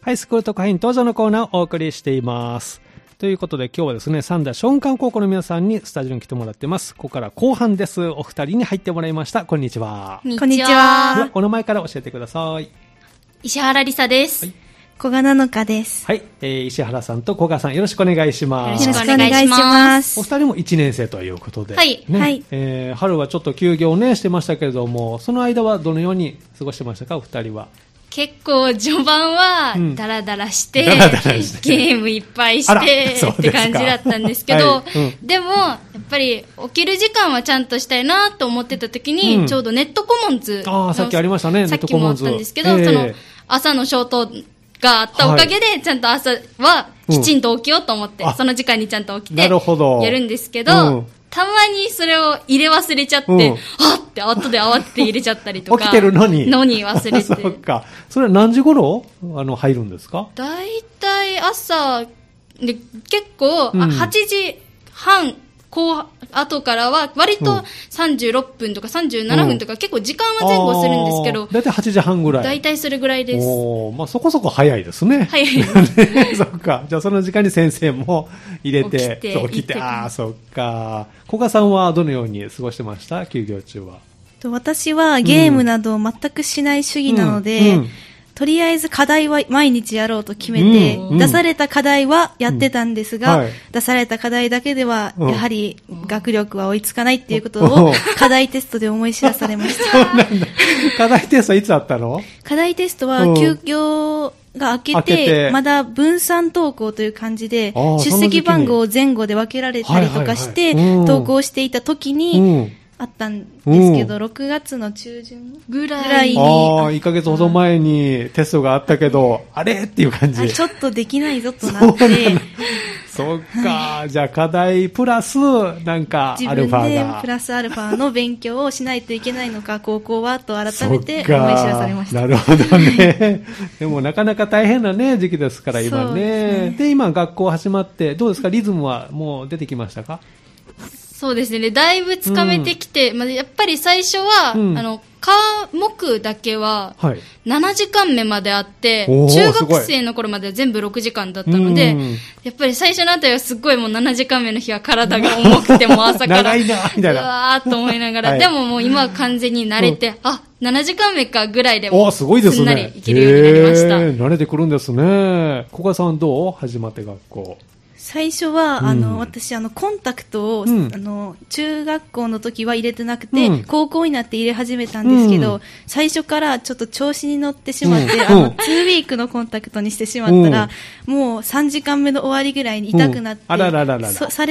ハイスクール特派員登場のコーナーをお送りしています。ということで今日はですね、三田松漢高校の皆さんにスタジオに来てもらってます。ここから後半です。お二人に入ってもらいました。こんにちは。 こんにちは。 お名前から教えてください。 石原梨沙です。 はい、小賀なのかです。 はい、石原さんと小賀さんよろしくお願いします。 よろしくお願いします。 お二人も1年生ということで、 はいね、 はい、 春はちょっと休業をねしてましたけれども、その間はどのように過ごしてましたか、お二人は。 結構序盤はダラダラして、 ダラダラしてゲームいっぱいしてって感じだったんですけど、 はい、 でもやっぱり起きる時間はちゃんとしたいなと思ってた時に、ちょうどネットコモンズのさっきありましたね、 さっきもあったんですけど、その朝のショートがあったおかげで、ちゃんと朝はきちんと起きようと思って、その時間にちゃんと起きてやるんですけど、たまにそれを入れ忘れちゃって、あって後で慌てて入れちゃったりとか。 起きてるのに忘れて。 そっか。それは何時頃入るんですか？ だいたい朝で結構、8時半後からは割と36分とか37分とか、結構時間は前後するんですけど、 だいたい8時半ぐらい。 だいたいそれぐらいです。 まあ、そこそこ早いですね。 早いね、そっか。じゃあその時間に先生も入れて起きて、そっか。小賀さんはどのように過ごしてました？休業中は。 私はゲームなどを全くしない主義なので、とりあえず課題は毎日やろうと決めて、出された課題はやってたんですが、出された課題だけではやはり学力は追いつかないっていうことを課題テストで思い知らされました。 課題テストいつあったの？ 課題テストは休業が明けて、まだ分散登校という感じで、出席番号を前後で分けられたりとかして、登校していた時に、あったんですけど、6月の中旬ぐらいに。 1ヶ月ほど前にテストがあったけど、あれっていう感じ。 ちょっとできないぞとなって。 そっか、じゃあ課題プラス、なんかアルファが。 自分でプラスアルファの勉強をしないといけないのか、高校はと改めて思い知らされました。 なるほどね。でもなかなか大変なね、時期ですから、今ね。で、今学校始まって、どうですか、リズムはもう出てきましたか？ そうですね。だいぶつかめてきて、やっぱり最初は、科目だけは、7時間目まであって、中学生の頃までは全部6時間だったので、やっぱり最初のあたりはすっごいもう7時間目の日は体が重くて、もう朝から、 長いな、みたいな。 うわーっと思いながら、でももう今は完全に慣れて、7時間目かぐらいでも、すんなりいけるようになりました。 慣れてくるんですね。小賀さんどう？始まって学校。 最初は、私、コンタクトを、中学校の時は入れてなくて、高校になって入れ始めたんですけど、最初からちょっと調子に乗ってしまって、2ウィークのコンタクトにしてしまったら、もう3時間目の終わりぐらいに痛くなって、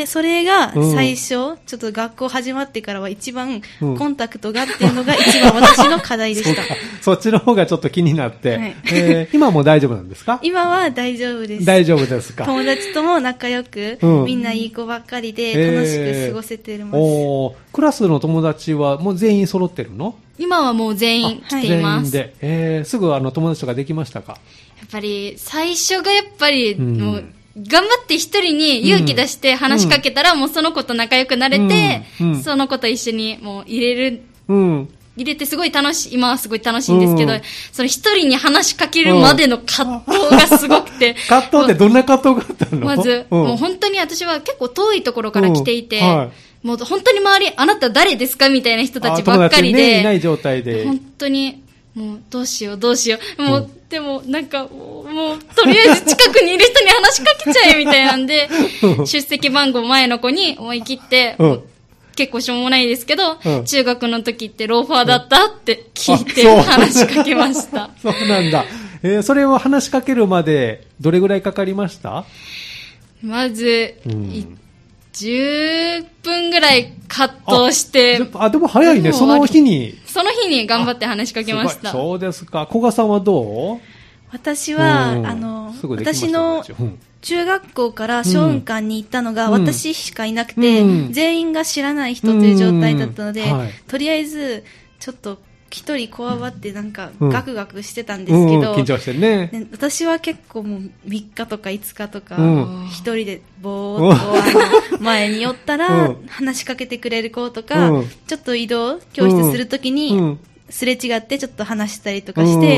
それが最初、ちょっと学校始まってからは一番、コンタクトがっていうのが一番私の課題でした。 そっちの方がちょっと気になって、今はもう大丈夫なんですか？ 今は大丈夫です。 大丈夫ですか？ 友達とも仲良く、みんないい子ばっかりで楽しく過ごせてます。 クラスの友達はもう全員揃ってるの？ 今はもう全員来ています。 全員で、すぐ友達とかできましたか？ やっぱり最初がやっぱりもう頑張って一人に勇気出して話しかけたら、もうその子と仲良くなれて、その子と一緒にもう入れてすごい今はすごい楽しいんですけど、その一人に話しかけるまでの葛藤がすごくて。 葛藤ってどんな葛藤があったの？ まず、もう本当に私は結構遠いところから来ていて、もう本当に周り、あなた誰ですかみたいな人たちばっかりで、 いない状態で。 本当に、もうどうしよう。もう、でもなんか、もう、とりあえず近くにいる人に話しかけちゃえみたいなんで、出席番号前の子に思い切って、結構しょうもないですけど、中学の時ってローファーだったって聞いて話しかけました。 そうなんだ。それを話しかけるまでどれぐらいかかりました？ まず、10分ぐらい葛藤して。 でも早いね。その日に頑張って話しかけました。 そうですか。小賀さんはどう？ 私は、私の中学校から小雲館に行ったのが私しかいなくて、全員が知らない人という状態だったので、とりあえずちょっと一人こわばってなんかガクガクしてたんですけど、 緊張してね。 私は結構もう3日とか5日とか一人でぼーっと前に寄ったら話しかけてくれる子とか、ちょっと移動教室するときにすれ違ってちょっと話したりとかして、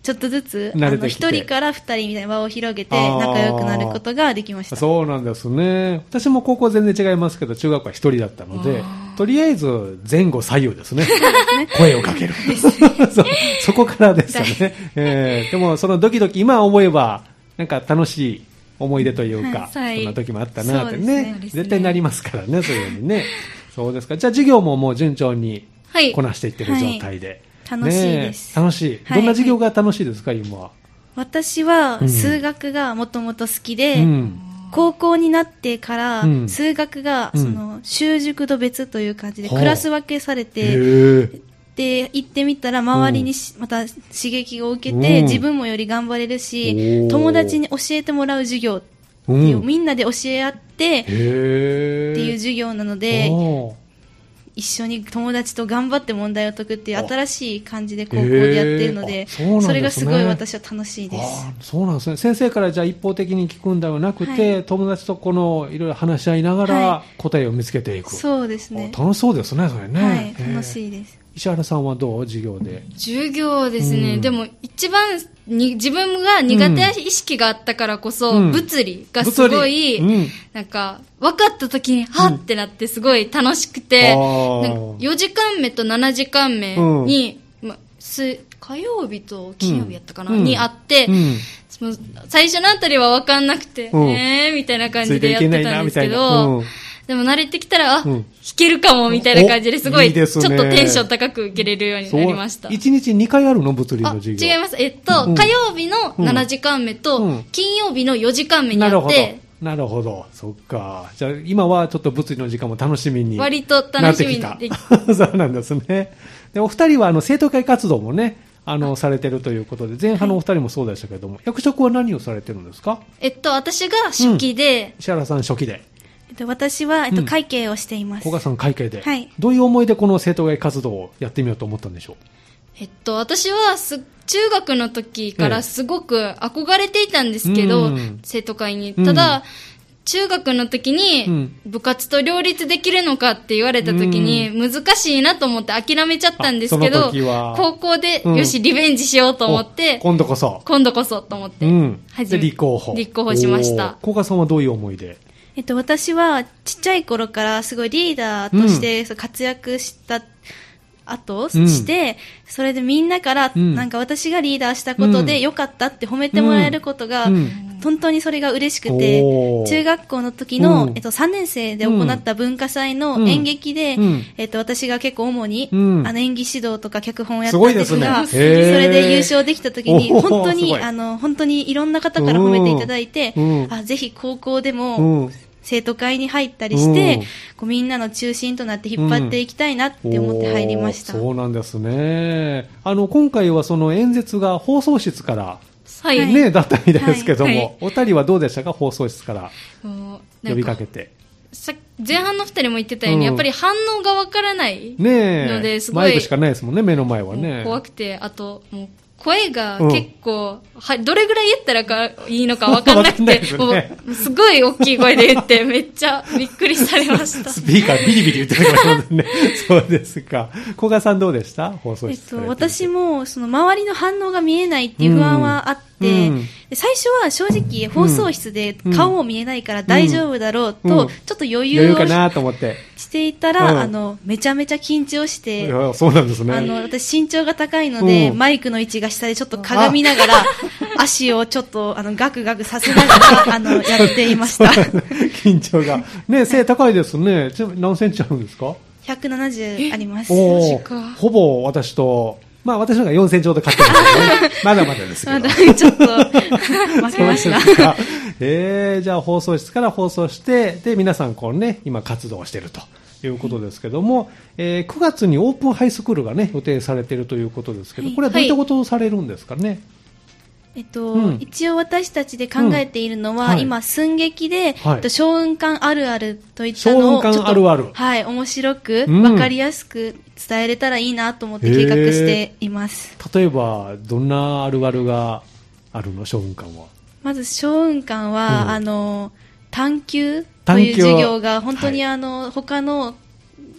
ちょっとずつ、 慣れてきて一人から二人みたいな輪を広げて、仲良くなることができました。 そうなんですね。私も高校全然違いますけど、中学校は一人だったので、とりあえず前後左右ですね。声をかける。そこからですよね。でもそのドキドキ、今思えば、なんか楽しい思い出というか、 はい、 そんな時もあったなってね。 ね絶対なりますからね、そういうふうにね。そうですか。じゃあ授業ももう順調にこなしていってる状態で。 楽しいです。 楽しい。どんな授業が楽しいですか、今は。 私は数学がもともと好きで、高校になってから数学がその習熟と別という感じでクラス分けされて、で行ってみたら周りにまた刺激を受けて自分もより頑張れるし、友達に教えてもらう授業っていう、みんなで教え合ってっていう授業なので、一緒に友達と頑張って問題を解くっていう新しい感じで高校でやってるので、それがすごい私は楽しいです。 そうなんですね。先生からじゃあ一方的に聞くんではなくて、友達とこのいろいろ話し合いながら答えを見つけていく。 そうですね。 楽しそうですね、それね。 はい、楽しいです。 石原さんはどう？授業で。 授業ですね。でも一番自分が苦手意識があったからこそ、物理がすごい、なんか、分かった時に、はってなってすごい楽しくて、4時間目と7時間目に、火曜日と金曜日やったかな、にあって、最初のあたりは分かんなくて、みたいな感じでやってたんですけど、でも慣れてきたら、弾けるかもみたいな感じですごい、ちょっとテンション高く受けれるようになりました。 1日2回あるの物理の授業？ 違います。火曜日の7時間目と、金曜日の4時間目にあって、 なるほど。そっか。じゃあ今はちょっと物理の時間も楽しみになってきた。 割と楽しみにそうなんですね。で、お二人は生徒会活動もね、されてるということで、前半のお二人もそうでしたけれども、役職は何をされてるんですか？ 私が初期で、 石原さん初期で。 私は、会計をしています。 古賀さん会計で。 はい。 どういう思いでこの生徒会活動をやってみようと思ったんでしょう？ 私は中学の時からすごく憧れていたんですけど、生徒会に。ただ、中学の時に部活と両立できるのかって言われた時に難しいなと思って諦めちゃったんですけど、高校でよしリベンジしようと思って、 今度こそと思って、 立候補しました。 古賀さんはどういう思いで？ 私はちっちゃい頃からすごいリーダーとして活躍した後して、それでみんなからなんか私がリーダーしたことで良かったって褒めてもらえることが本当にそれが嬉しくて、中学校の時の3年生で行った文化祭の演劇で私が結構主に演技指導とか脚本をやったんですが、それで優勝できた時に本当にいろんな方から褒めていただいて、ぜひ高校でも生徒会に入ったりして、みんなの中心となって引っ張っていきたいなって思って入りました。 そうなんですね。今回はその演説が放送室からね、だったみたいですけども、お二人はどうでしたか？放送室から呼びかけて。 前半の二人も言ってたように、やっぱり反応がわからないので、すごい。 マイクしかないですもんね、目の前はね。 怖くて、あと、もう、声が結構、どれぐらい言ったらいいのか分かんなくて、すごい大きい声で言って、めっちゃびっくりされました。 スピーカービリビリ言ってるからね。そうですか。古賀さんどうでした？放送室。 私も、周りの反応が見えないっていう不安はあって、最初は正直放送室で顔も見えないから大丈夫だろうと、ちょっと余裕をしていたら、めちゃめちゃ緊張して、 そうなんですね。 私身長が高いので、マイクの位置が下でちょっと鏡ながら、足をちょっとガクガクさせながら、やっていました。 緊張が。ね、背高いですね。何センチあるんですか ？170あります。 ほぼ私と、私の方が4センチほど買ってますけどね。まだまだですけど。 まだちょっと、負けました。 じゃあ放送室から放送して、で、皆さん今活動しているということですけども、9月にオープンハイスクールがね、予定されているということですけど、これはどういったことをされるんですかね？ 一応私たちで考えているのは、今寸劇で、小雲館あるあるといったのをちょっと面白く分かりやすく伝えれたらいいなと思って計画しています。 例えばどんなあるあるがあるの？小雲館は。 まず小雲館は、探究という授業が本当に他の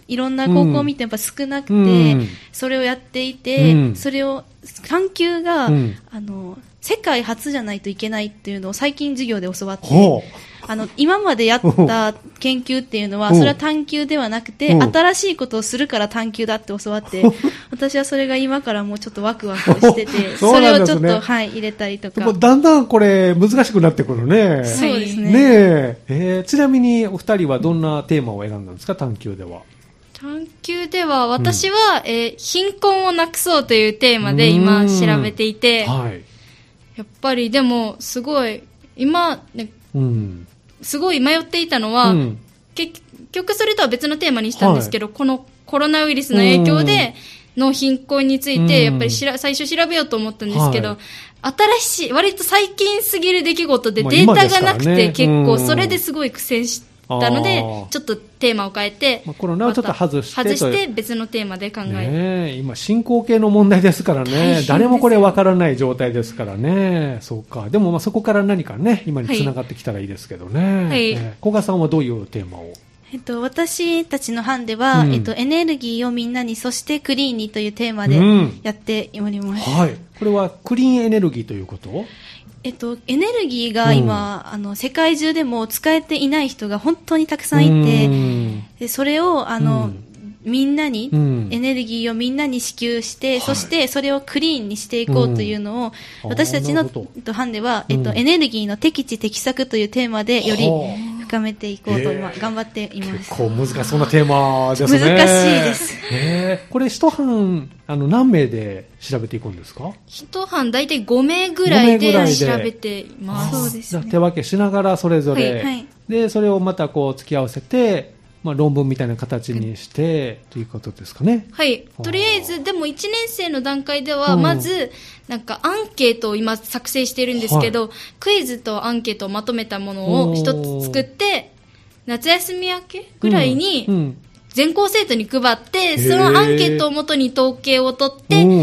いろんな高校を見てやっぱ少なくて、それをやっていて、それを、探究が、世界初じゃないといけないっていうのを最近授業で教わって、今までやった研究っていうのは、それは探究ではなくて、新しいことをするから探究だって教わって、私はそれが今からもうちょっとワクワクしてて、それをちょっと、はい、入れたりとか。 だんだんこれ難しくなってくるね。 そうですね。 ねえ。ちなみにお二人はどんなテーマを選んだんですか、探究では。 探究では、私は、貧困をなくそうというテーマで今調べていて、はい、やっぱりでもすごい、今、ね、すごい迷っていたのは、結局それとは別のテーマにしたんですけど、このコロナウイルスの影響での貧困について、やっぱり最初調べようと思ったんですけど、新しい、割と最近すぎる出来事でデータがなくて、結構それですごい苦戦したので、ちょっとテーマを変えて、 コロナをちょっと外して別のテーマで考える。今進行形の問題ですからね、誰もこれわからない状態ですからね。そうか。でもそこから何かね、今に繋がってきたらいいですけどね。はい。古賀さんはどういうテーマを？ 私たちの班では、エネルギーをみんなに、そしてクリーンにというテーマでやっております。 はい。これはクリーンエネルギーということ？ エネルギーが今、世界中でも使えていない人が本当にたくさんいて、でそれを、みんなに、エネルギーをみんなに支給して、そしてそれをクリーンにしていこうというのを、私たちの班では、エネルギーの適地適作というテーマでより深めていこうと頑張っています。 結構難しそうなテーマですね。 難しいです。 これ一班、何名で調べていくんですか？ 一班だいたい5名ぐらいで調べています。 そうですね。 手分けしながらそれぞれ、はい、で、それをまたこう付き合わせて、論文みたいな形にして、ということですかね。 はい。とりあえず、でも1年生の段階では、まず、なんかアンケートを今作成しているんですけど、クイズとアンケートをまとめたものを一つ作って、夏休み明けぐらいに、全校生徒に配って、そのアンケートをもとに統計を取って、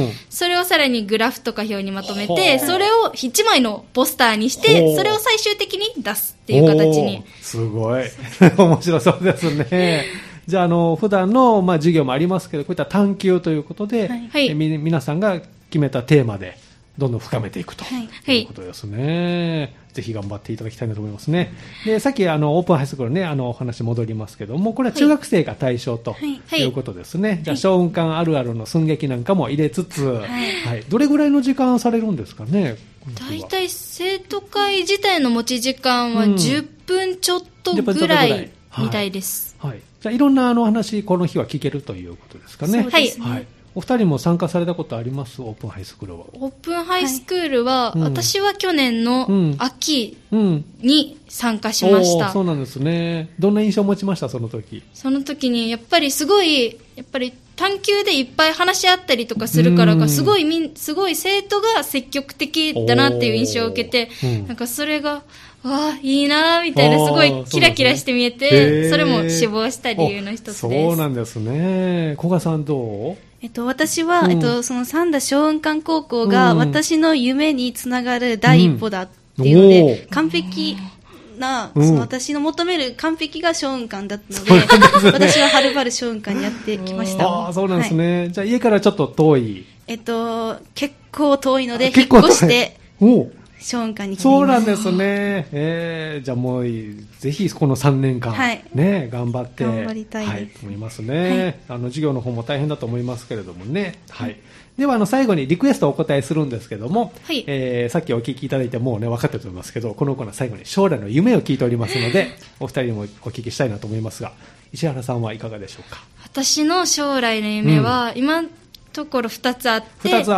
それをさらにグラフとか表にまとめて、それを1枚のポスターにして、それを最終的に出すっていう形に。 すごい。面白そうですね。じゃあ、普段の、授業もありますけど、こういった探究ということで、皆さんが決めたテーマで、どんどん深めていくということですね。ぜひ頑張っていただきたいなと思いますね。で、さっきオープンハイスクールね、お話戻りますけども、これは中学生が対象ということですね。じゃあ、小雲館あるあるの寸劇なんかも入れつつ、どれぐらいの時間されるんですかね？ 大体生徒会自体の持ち時間は10分ちょっとぐらいみたいです。 はい。じゃあ、いろんな話、この日は聞けるということですかね。 はい。 お二人も参加されたことあります？オープンハイスクールは。 オープンハイスクールは、私は去年の秋に参加しました。 そうなんですね。どんな印象を持ちました？その時。 その時に、やっぱりすごい、探究でいっぱい話し合ったりとかするからか、すごい生徒が積極的だなっていう印象を受けて、なんかそれが、わあ、いいなーみたいな、すごいキラキラして見えて、それも志望した理由の一つです。 そうなんですね。古賀さんどう？ 私は、その三田小雲館高校が私の夢につながる第一歩だっていうので、完璧な、その私の求める完璧が小雲館だったので、私ははるばる小雲館にやってきました。 ああ、そうなんですね。じゃあ家からちょっと遠い？ 結構遠いので、引っ越して、小雲館に来ています。 そうなんですね。じゃあもう、ぜひこの3年間、ね、頑張って。 頑張りたいです。 思いますね。授業の方も大変だと思いますけれどもね。はい。では、最後にリクエストをお答えするんですけども、さっきお聞きいただいてもうね、分かってると思いますけど、このコーナー最後に将来の夢を聞いておりますので、お二人にもお聞きしたいなと思いますが、石原さんはいかがでしょうか？ 私の将来の夢は、今のところ2つあって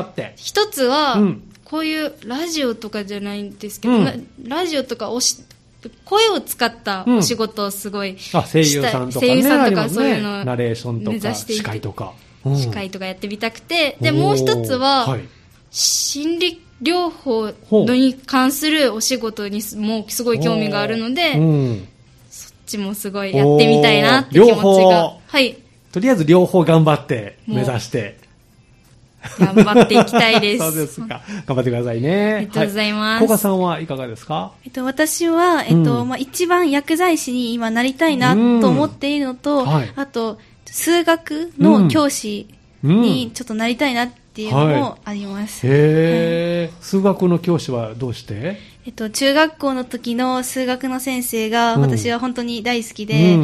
、1つは、こういうラジオとかじゃないんですけど、ラジオとか声を使ったお仕事をすごい声優さんとかそういうのをナレーションとか司会とか司会とかやってみたくて、でもう一つは心理療法に関するお仕事にもすごい興味があるので、そっちもすごいやってみたいなって気持ちが、 とりあえず両方頑張って目指して頑張っていきたいです。 そうですか。頑張ってくださいね。 ありがとうございます。 古賀さんはいかがですか？ 私は、一番薬剤師に今なりたいなと思っているのと、あと、 数学の教師にちょっとなりたいなっていうのもあります。 数学の教師はどうして？ 中学校の時の数学の先生が私は本当に大好きで、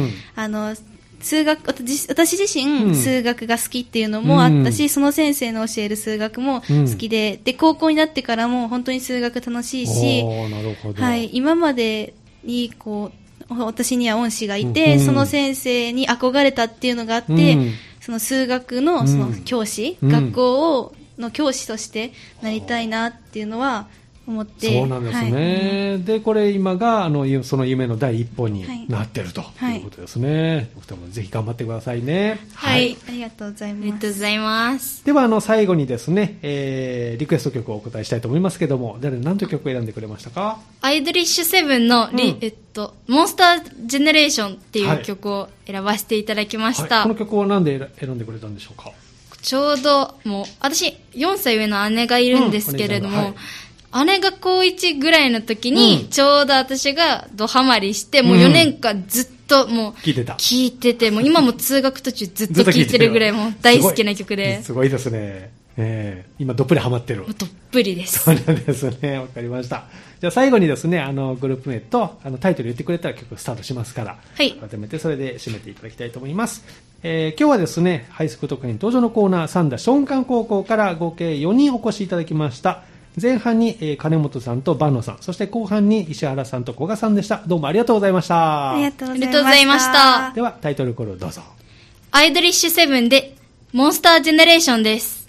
私自身、数学が好きっていうのもあったし、その先生の教える数学も好きで、で、高校になってからも本当に数学楽しいし、 なるほど。 はい、今までに私には恩師がいて、その先生に憧れたっていうのがあって、その数学のその教師、学校の教師としてなりたいなっていうのは、思って。 そうなんですね。で、これ今が、その夢の第一歩になっているということですね。お二人もぜひ頑張ってくださいね。 はい。ありがとうございます。 ありがとうございます。 では、最後にですね、リクエスト曲をお答えしたいと思いますけども、何という曲を選んでくれましたか？ アイドリッシュセブンのモンスタージェネレーションっていう曲を選ばせていただきました。 この曲をなんで選んでくれたんでしょうか？ ちょうど、もう、私、4歳上の姉がいるんですけれども、姉が高1ぐらいの時に、ちょうど私がドハマりして、もう4年間ずっともう、聞いてて、もう今も通学途中ずっと聞いてるぐらいもう大好きな曲で。 すごいですね。今どっぷりハマってる。 どっぷりです。 そうなんですね。わかりました。じゃあ最後にですね、グループ名とタイトル言ってくれたら曲スタートしますから、 はい。 改めてそれで締めていただきたいと思います。今日はですね、ハイスクール特派員登場のコーナー、三田松漢高校から合計4人お越しいただきました。前半に、金本さんと万野さん、そして後半に石原さんと古賀さんでした。どうもありがとうございました。 ありがとうございました。 ではタイトルコールをどうぞ。 アイドリッシュセブンでモンスタージェネレーションです。